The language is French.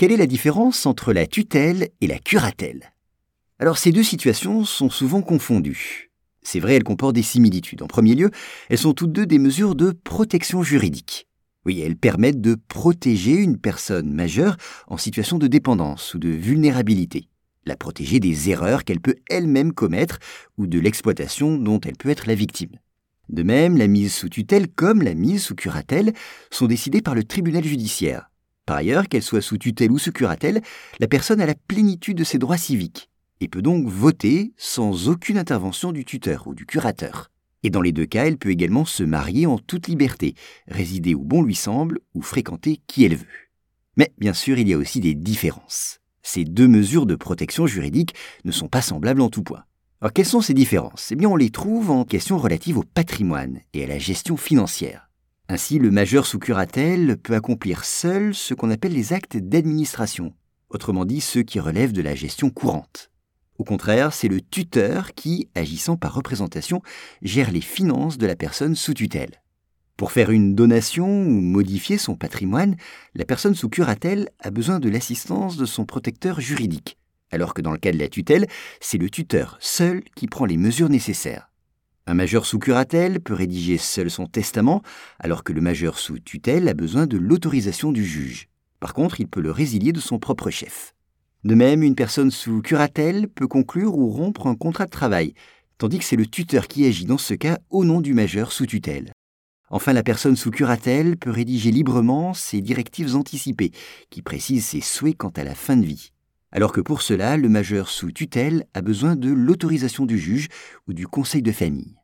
Quelle est la différence entre la tutelle et la curatelle? Alors ces deux situations sont souvent confondues. C'est vrai, elles comportent des similitudes. En premier lieu, elles sont toutes deux des mesures de protection juridique. Oui, elles permettent de protéger une personne majeure en situation de dépendance ou de vulnérabilité. La protéger des erreurs qu'elle peut elle-même commettre ou de l'exploitation dont elle peut être la victime. De même, la mise sous tutelle comme la mise sous curatelle sont décidées par le tribunal judiciaire. Par ailleurs, qu'elle soit sous tutelle ou sous curatelle, la personne a la plénitude de ses droits civiques et peut donc voter sans aucune intervention du tuteur ou du curateur. Et dans les deux cas, elle peut également se marier en toute liberté, résider où bon lui semble ou fréquenter qui elle veut. Mais bien sûr, il y a aussi des différences. Ces deux mesures de protection juridique ne sont pas semblables en tout point. Alors quelles sont ces différences? Eh bien, on les trouve en questions relatives au patrimoine et à la gestion financière. Ainsi, le majeur sous curatelle peut accomplir seul ce qu'on appelle les actes d'administration, autrement dit ceux qui relèvent de la gestion courante. Au contraire, c'est le tuteur qui, agissant par représentation, gère les finances de la personne sous tutelle. Pour faire une donation ou modifier son patrimoine, la personne sous curatelle a besoin de l'assistance de son protecteur juridique, alors que dans le cas de la tutelle, c'est le tuteur seul qui prend les mesures nécessaires. Un majeur sous curatelle peut rédiger seul son testament, alors que le majeur sous tutelle a besoin de l'autorisation du juge. Par contre, il peut le résilier de son propre chef. De même, une personne sous curatelle peut conclure ou rompre un contrat de travail, tandis que c'est le tuteur qui agit dans ce cas au nom du majeur sous tutelle. Enfin, la personne sous curatelle peut rédiger librement ses directives anticipées, qui précisent ses souhaits quant à la fin de vie. Alors que pour cela, le majeur sous tutelle a besoin de l'autorisation du juge ou du conseil de famille.